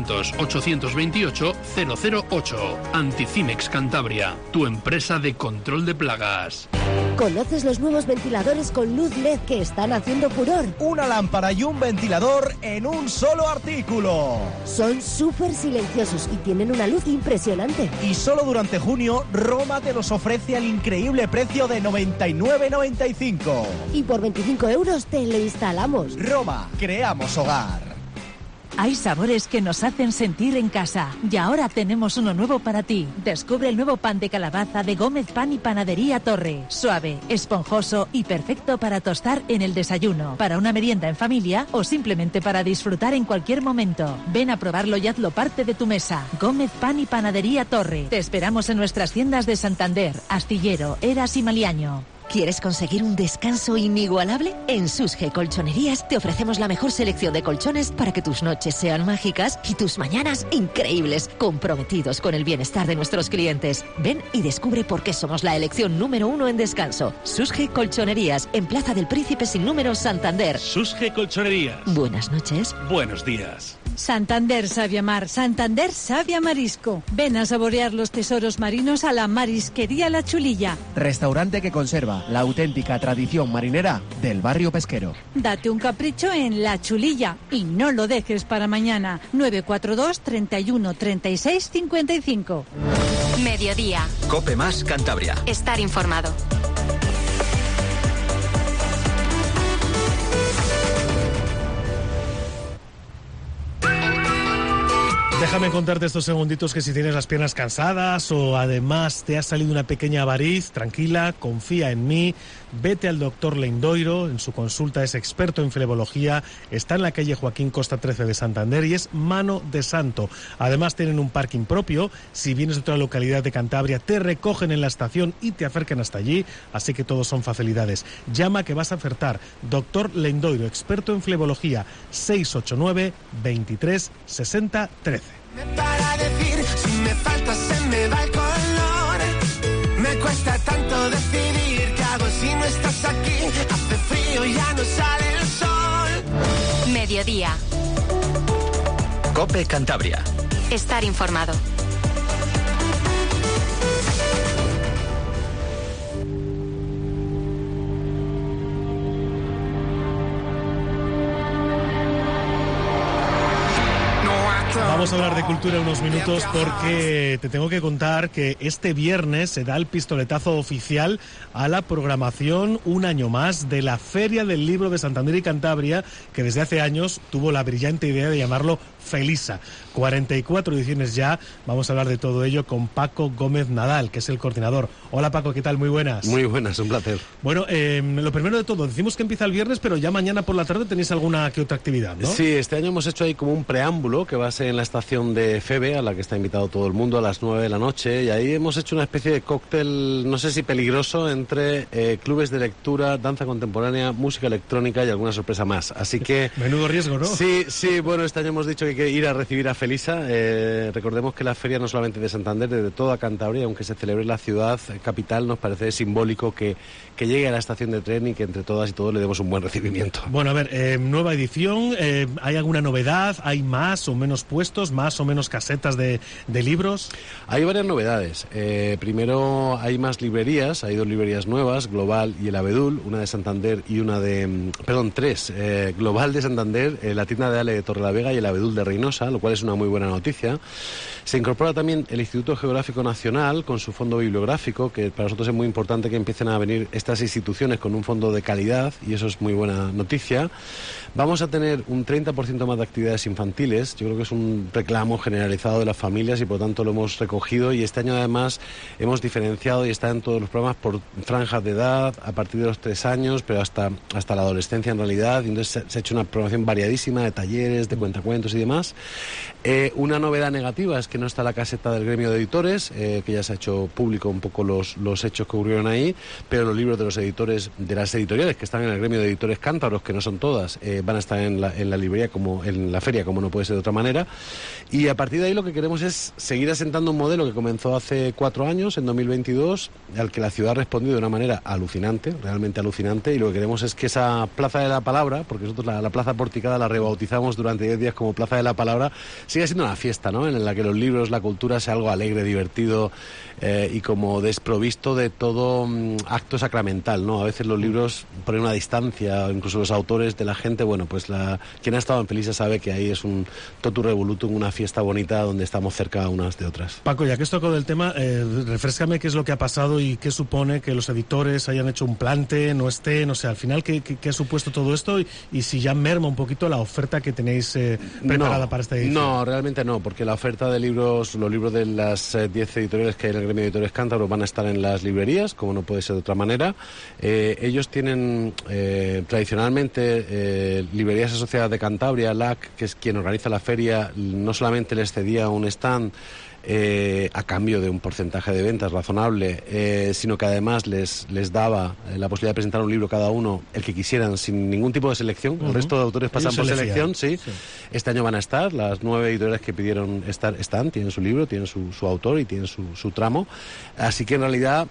900-828-008. Anticimex Cantabria, tu empresa de control de plagas. ¿Conoces los nuevos ventiladores con luz LED que están haciendo furor? Una lámpara y un ventilador en un solo artículo. Son súper silenciosos y tienen una luz impresionante. Y solo durante junio, Roma te los ofrece al increíble precio de 99,95. Y por 25 euros te lo instalamos. Roma, creamos hogar. Hay sabores que nos hacen sentir en casa y ahora tenemos uno nuevo para ti. Descubre el nuevo pan de calabaza de Gómez Pan y Panadería Torre. Suave, esponjoso y perfecto para tostar en el desayuno, para una merienda en familia o simplemente para disfrutar en cualquier momento. Ven a probarlo y hazlo parte de tu mesa. Gómez Pan y Panadería Torre. Te esperamos en nuestras tiendas de Santander, Astillero, Eras y Maliaño. ¿Quieres conseguir un descanso inigualable? En Susge Colchonerías te ofrecemos la mejor selección de colchones para que tus noches sean mágicas y tus mañanas increíbles, comprometidos con el bienestar de nuestros clientes. Ven y descubre por qué somos la elección número 1 en descanso. Susge Colchonerías, en Plaza del Príncipe sin número, Santander. Susge Colchonerías. Buenas noches. Buenos días. Santander sabe amar, Santander sabe a marisco. Ven a saborear los tesoros marinos a la Marisquería La Chulilla. Restaurante que conserva la auténtica tradición marinera del barrio pesquero. Date un capricho en La Chulilla y no lo dejes para mañana. 942 31 36 55. Mediodía. Cope más Cantabria. Estar informado. Déjame contarte estos segunditos que si tienes las piernas cansadas o además te ha salido una pequeña variz, tranquila, confía en mí, vete al doctor Lendoiro, en su consulta es experto en flebología, está en la calle Joaquín Costa 13 de Santander y es mano de santo. Además tienen un parking propio, si vienes de otra localidad de Cantabria te recogen en la estación y te acercan hasta allí, así que todos son facilidades. Llama que vas a acertar, doctor Lendoiro, experto en flebología, 689 23 60 13. Para decir, si me falta se me va el color. Me cuesta tanto decidir qué hago si no estás aquí. Hace frío y ya no sale el sol. Mediodía. Cope Cantabria. Estar informado. Vamos a hablar de cultura unos minutos porque te tengo que contar que este viernes se da el pistoletazo oficial a la programación un año más de la Feria del Libro de Santander y Cantabria, que desde hace años tuvo la brillante idea de llamarlo Felisa. 44 ediciones ya. Vamos a hablar de todo ello con Paco Gómez Nadal, que es el coordinador. Hola Paco, ¿qué tal? Muy buenas. Muy buenas, un placer. Bueno, lo primero de todo, decimos que empieza el viernes, pero ya mañana por la tarde tenéis alguna que otra actividad, ¿no? Sí, este año hemos hecho ahí como un preámbulo que va a ser en la estación de Febe, a la que está invitado todo el mundo, a las 9 de la noche, y ahí hemos hecho una especie de cóctel, no sé si peligroso, entre clubes de lectura, danza contemporánea, música electrónica y alguna sorpresa más. Así que... Menudo riesgo, ¿no? Sí, bueno, este año hemos dicho que hay que ir a recibir a Felisa. Recordemos que la feria no solamente de Santander, de toda Cantabria, aunque se celebre en la ciudad capital, nos parece simbólico que llegue a la estación de tren y que entre todas y todos le demos un buen recibimiento. Bueno, a ver, nueva edición, ¿hay alguna novedad? ¿Hay más o menos puestos, más o menos casetas de libros? Hay varias novedades. Primero, hay más librerías, hay 2 librerías nuevas, Global y el Abedul, una de Santander y una de... Perdón, 3. Global de Santander, la tienda de Ale de Torrelavega y el Abedul de Reynosa, lo cual es una muy buena noticia. Se incorpora también el Instituto Geográfico Nacional con su fondo bibliográfico, que para nosotros es muy importante que empiecen a venir estas instituciones con un fondo de calidad, y eso es muy buena noticia. Vamos a tener un 30% más de actividades infantiles. Yo creo que es un reclamo generalizado de las familias y por tanto lo hemos recogido, y este año además hemos diferenciado y está en todos los programas por franjas de edad, a partir de los 3 años, pero hasta la adolescencia en realidad. Y entonces se ha hecho una programación variadísima de talleres, de cuentacuentos y demás. Una novedad negativa es que no está la caseta del gremio de editores, que ya se ha hecho público un poco los hechos que ocurrieron ahí, pero los libros de los editores, de las editoriales que están en el gremio de editores cántabros, que no son todas, van a estar en la librería, como en la feria, como no puede ser de otra manera. Y a partir de ahí lo que queremos es seguir asentando un modelo que comenzó hace 4 años, en 2022, al que la ciudad ha respondido de una manera alucinante, realmente alucinante, y lo que queremos es que esa Plaza de la Palabra, porque nosotros la Plaza Porticada la rebautizamos durante 10 días como Plaza de la Palabra, siga siendo una fiesta, ¿no?, en la que los libros, la cultura sea algo alegre, divertido y como desprovisto de todo acto sacramental, ¿no? A veces los libros ponen una distancia, incluso los autores de la gente. Bueno, pues quien ha estado en Felisa sabe que ahí es un totu revolutum, una fiesta bonita donde estamos cerca unas de otras. Paco, ya que has tocado el tema, refréscame qué es lo que ha pasado y qué supone que los editores hayan hecho un plante, no estén, o sea, al final qué ha supuesto todo esto y si ya merma un poquito la oferta que tenéis preparada para esta edición. No, realmente no, porque la oferta de libros, los libros de las 10 editoriales que hay en el gremio de editores cántabros van a estar en las librerías, como no puede ser de otra manera. Ellos tienen tradicionalmente Librerías Asociadas de Cantabria, LAC, que es quien organiza la feria, no solamente les cedía un stand a cambio de un porcentaje de ventas razonable, sino que además les daba la posibilidad de presentar un libro cada uno, el que quisieran, sin ningún tipo de selección. El resto de autores pasan por selección, sí. Este año van a estar, las 9 editoriales que pidieron estar están, tienen su libro, tienen su autor y tienen su tramo. Así que en realidad,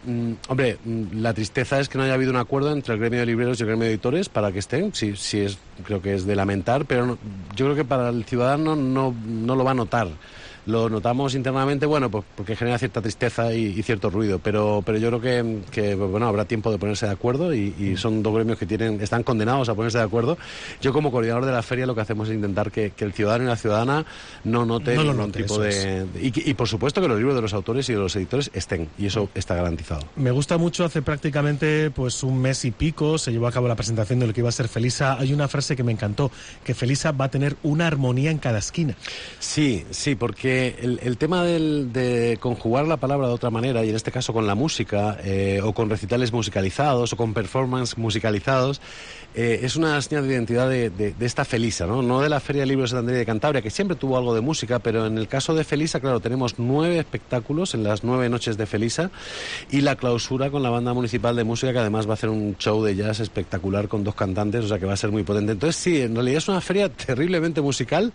la tristeza es que no haya habido un acuerdo entre el gremio de libreros y el gremio de editores para que estén. Sí, creo que es de lamentar, pero yo creo que para el ciudadano no lo va a notar. Lo notamos internamente, bueno, pues porque genera cierta tristeza y cierto ruido, pero yo creo que bueno, habrá tiempo de ponerse de acuerdo y son 2 gremios que están condenados a ponerse de acuerdo. Yo como coordinador de la feria lo que hacemos es intentar que el ciudadano y la ciudadana no noten ningún tipo de... Y por supuesto que los libros de los autores y de los editores estén, y eso está garantizado. Me gusta mucho, hace prácticamente pues un mes y pico se llevó a cabo la presentación de lo que iba a ser Felisa. Hay una frase que me encantó, que Felisa va a tener una armonía en cada esquina. Sí, porque el tema de conjugar la palabra de otra manera, y en este caso con la música, o con recitales musicalizados, o con performance musicalizados, es una señal de identidad de esta Felisa, ¿no? De la Feria de Libros de Santander y de Cantabria, que siempre tuvo algo de música, pero en el caso de Felisa, claro, tenemos 9 espectáculos en las 9 noches de Felisa, y la clausura con la Banda Municipal de Música, que además va a hacer un show de jazz espectacular con 2 cantantes, o sea que va a ser muy potente. Entonces sí, en realidad es una feria terriblemente musical.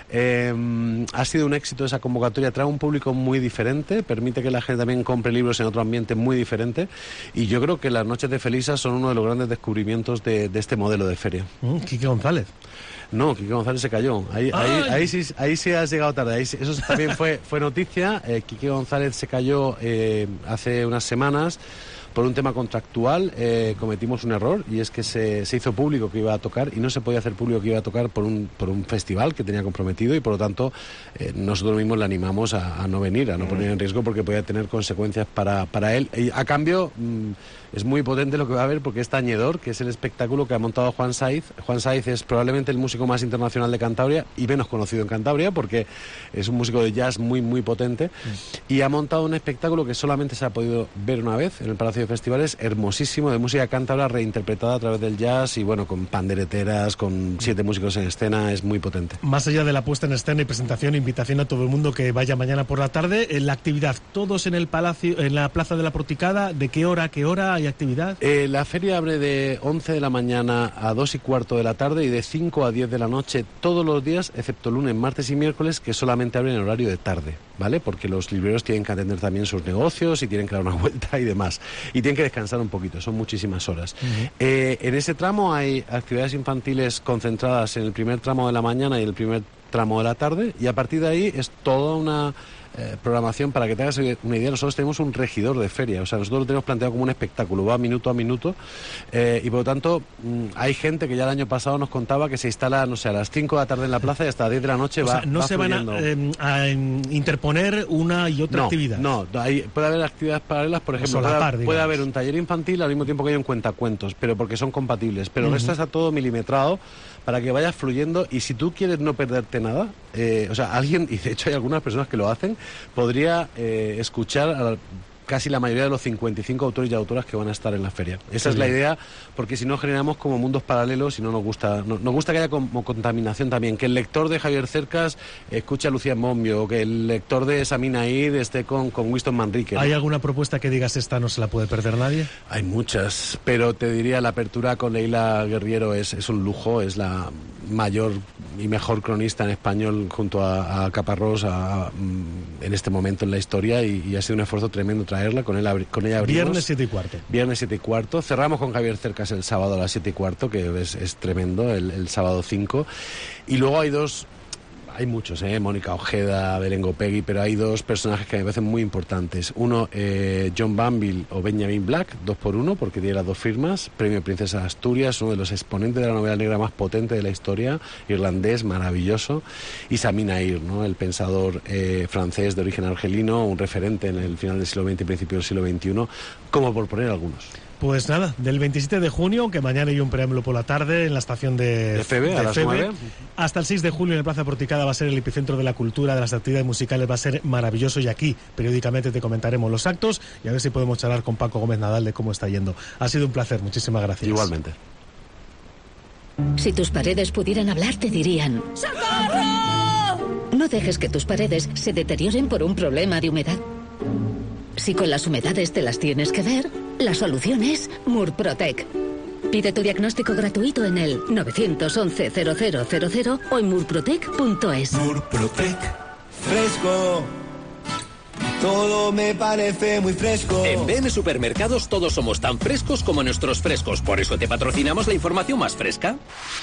Ha sido un éxito esa convocatoria, trae un público muy diferente, permite que la gente también compre libros en otro ambiente muy diferente, y yo creo que las noches de Felisa son uno de los grandes descubrimientos de este modelo de feria. Quique González. No, Quique González se cayó. Ahí sí has llegado tarde. Eso también fue noticia. Quique González se cayó hace unas semanas por un tema contractual cometimos un error, y es que se hizo público que iba a tocar y no se podía hacer público que iba a tocar por un festival que tenía comprometido, y por lo tanto nosotros mismos le animamos a no venir, a no poner en riesgo, porque podía tener consecuencias para él. Y a cambio es muy potente lo que va a haber, porque es Tañedor, que es el espectáculo que ha montado Juan Saiz. Juan Saiz es probablemente el músico más internacional de Cantabria y menos conocido en Cantabria, porque es un músico de jazz muy, muy potente, y ha montado un espectáculo que solamente se ha podido ver una vez en el Palacio de Festivales, hermosísimo, de música cántabra reinterpretada a través del jazz, y bueno, con pandereteras, con 7 músicos en escena, es muy potente. Más allá de la puesta en escena y presentación, invitación a todo el mundo que vaya mañana por la tarde. La actividad, todos en el Palacio, en la Plaza de la Porticada. ¿De qué hora a qué hora hay actividad? La feria abre de 11 de la mañana a 2:15 de la tarde, y de 5 a 10 de la noche todos los días, excepto lunes, martes y miércoles, que solamente abren en horario de tarde, ¿vale? Porque los libreros tienen que atender también sus negocios y tienen que dar una vuelta y demás, y tienen que descansar un poquito, son muchísimas horas. En ese tramo hay actividades infantiles concentradas en el primer tramo de la mañana y el primer tramo de la tarde, y a partir de ahí es toda una programación. Para que te hagas una idea, nosotros tenemos un regidor de feria, o sea, nosotros lo tenemos planteado como un espectáculo, va minuto a minuto, y por lo tanto hay gente que ya el año pasado nos contaba que se instala, no sé, a las 5 de la tarde en la plaza y hasta 10 de la noche no se fluyendo. Van a interponer una y otra actividad. No, puede haber actividades paralelas, por ejemplo, puede haber un taller infantil al mismo tiempo que hay un cuentacuentos, pero porque son compatibles, pero el resto está todo milimetrado para que vaya fluyendo. Y si tú quieres no perderte nada, o sea, alguien, y de hecho hay algunas personas que lo hacen, podría escuchar a casi la mayoría de los 55 autores y autoras que van a estar en la feria. Esa es la idea, porque si no generamos como mundos paralelos y no nos gusta. Nos gusta que haya como contaminación también, que el lector de Javier Cercas escuche a Lucía Monbio, o que el lector de Samina Aid esté con Winston Manrique, ¿no? ¿Hay alguna propuesta que digas esta no se la puede perder nadie? Hay muchas, pero te diría la apertura con Leila Guerriero es un lujo, es la mayor y mejor cronista en español junto a Caparrós en este momento en la historia, y ha sido un esfuerzo tremendo traerla. Con ella abrimos. Viernes 7:15. Viernes 7:15. Cerramos con Javier Cercas el sábado a las 7:15, que es tremendo, el sábado 5. Y luego hay muchos, Mónica Ojeda, Belén Gopegui, pero hay 2 personajes que me parecen muy importantes. Uno, John Banville o Benjamin Black, 2x1, porque tiene las 2 firmas. Premio Princesa de Asturias, uno de los exponentes de la novela negra más potente de la historia, irlandés, maravilloso. Y Samina Aid, ¿no? El pensador francés de origen argelino, un referente en el final del siglo XX y principio del siglo XXI, como por poner algunos. Pues nada, del 27 de junio, aunque mañana hay un preámbulo por la tarde en la estación de Febe, a las 9. Hasta el 6 de julio en el Plaza Porticada va a ser el epicentro de la cultura, de las actividades musicales, va a ser maravilloso, y aquí periódicamente te comentaremos los actos y a ver si podemos charlar con Paco Gómez Nadal de cómo está yendo. Ha sido un placer, muchísimas gracias. Igualmente. Si tus paredes pudieran hablar, te dirían: ¡socorro! No dejes que tus paredes se deterioren por un problema de humedad. Si con las humedades te las tienes que ver, la solución es Murprotec. Pide tu diagnóstico gratuito en el 911-0000 o en murprotec.es. Murprotec. Fresco. Todo me parece muy fresco. En BM Supermercados todos somos tan frescos como nuestros frescos. Por eso te patrocinamos la información más fresca.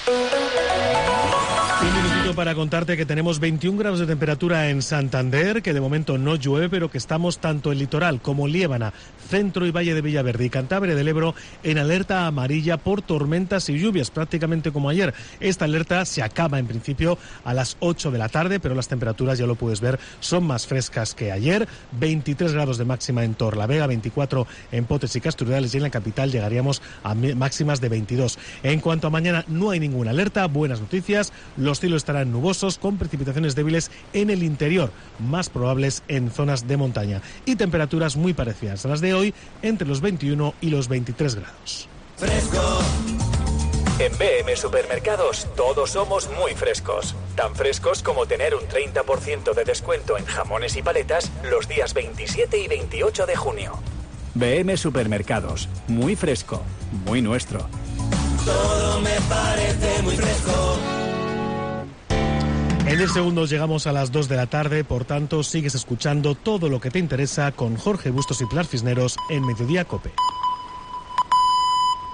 Un minutito para contarte que tenemos 21 grados de temperatura en Santander, que de momento no llueve, pero que estamos tanto en litoral como Liébana, centro y valle de Villaverde y Cantabria del Ebro en alerta amarilla por tormentas y lluvias, prácticamente como ayer. Esta alerta se acaba en principio a las 8 de la tarde, pero las temperaturas, ya lo puedes ver, son más frescas que ayer. 23 grados de máxima en Torlavega, 24 en Potes y Casturreales, y en la capital llegaríamos a máximas de 22. En cuanto a mañana, no hay ninguna alerta, buenas noticias. Los cielos estarán nubosos con precipitaciones débiles en el interior, más probables en zonas de montaña, y temperaturas muy parecidas a las de hoy, entre los 21 y los 23 grados. Fresco. En BM Supermercados todos somos muy frescos. Tan frescos como tener un 30% de descuento en jamones y paletas los días 27 y 28 de junio. BM Supermercados, muy fresco, muy nuestro. Todo me parece muy fresco. En 10 segundos llegamos a las 2 de la tarde, por tanto sigues escuchando todo lo que te interesa con Jorge Bustos y Pilar Cisneros en Mediodía COPE.